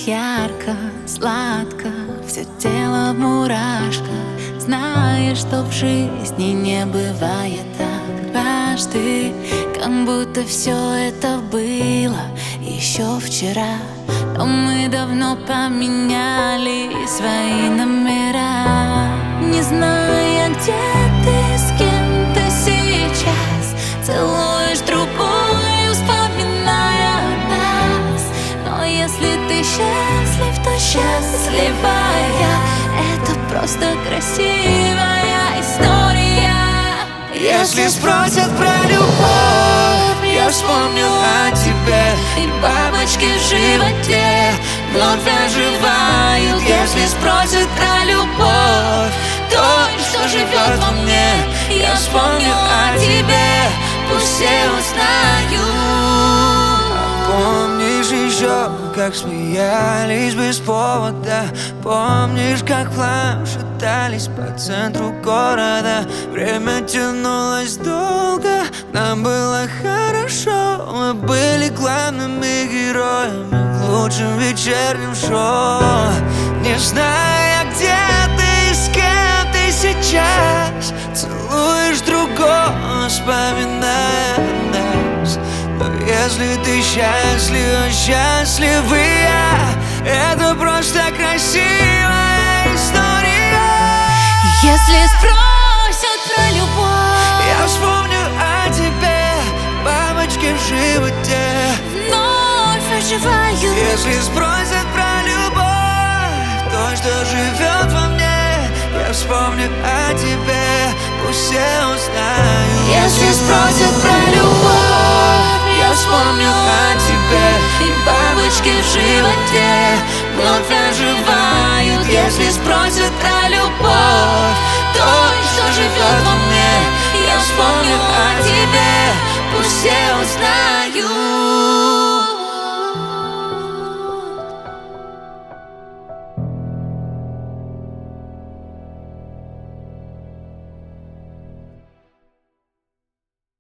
ярко, сладко, все тело в мурашках. Знаешь, что в жизни не бывает так дважды, как будто все это было еще вчера. Но мы давно поменяли свои номера. Не зная, где ты, с кем ты сейчас, целуешь другую, вспоминая нас. Но если ты счастлив, то счастливая. Это просто красивая история. Если спросят про любовь, я вспомню о тебе. И бабочки в животе вновь оживают. Если спросят про любовь, то, что живет во мне, я вспомню о тебе, пусть все узнают. Помнишь еще, как смеялись без повода? Помнишь, как плавно шатались по центру города? Время тянулось долго, нам было хорошо. Мы были главными героями в лучшем вечернем шоу. Не зная, где ты, с кем ты сейчас, целуешь другого, вспоминая нас. Но если ты счастлива, счастлив и я, это просто красивая история. Если спросят про любовь, я вспомню о тебе, бабочки в животе вновь оживают. Если спросят про любовь, то, что живет во мне, я вспомню о тебе, пусть все узнают. Если спросят про любовь, я вспомню о тебе, и бабочки в животе вновь оживают. Если спросят про любовь, то, что живет во мне, я вспомню о тебе, пусть все узнают.